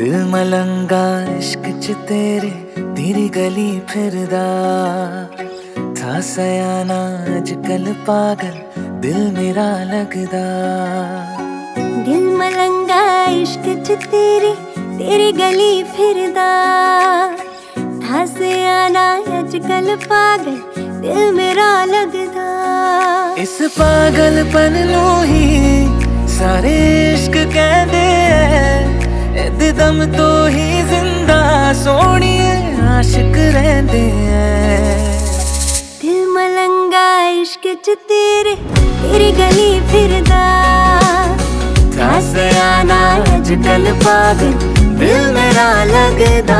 दिल मलंगा इश्क च तेरे तेरी गली फिरदा था सयाना अजकल पागल दिल मेरा लगदा। दिल मलंगा इश्क च तेरी गली फिरदा था सयाना अजकल पागल दिल मेरा लगदा। इस पागलपन नू ही सारे इश्क कहंदे ऐ दम तो ही जिंदा सोहणिए आशिक रहंदे ऐ। दिल मलंगा इश्क च तेरी गली फिरदा था सयाना अजकल पागल दिल मेरा लगदा।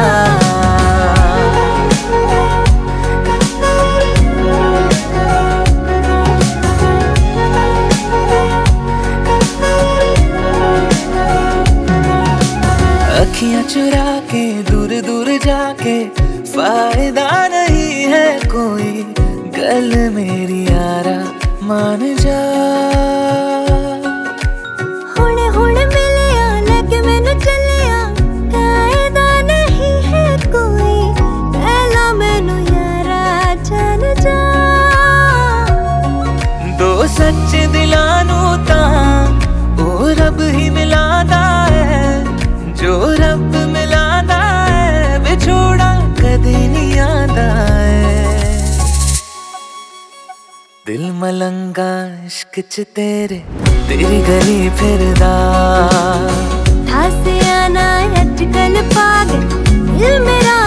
अखियां चुरा के दूर दूर जाके फायदा नहीं है कोई गल मेरी यारा मान जा। हुणे हुणे मिलिया लगे मैनू चलिया कायदा नहीं है कोई पहला मैनू यारा जान जा। दो सच्चे दिलां नू तां ओ रब ही मिलादा है जो रब मिलादा है विछोड़ा कदे नहीं आंदा है। दिल मलंगा इश्क च तेरी गली फिरदा था सयाना अजकल पागल दिल मेरा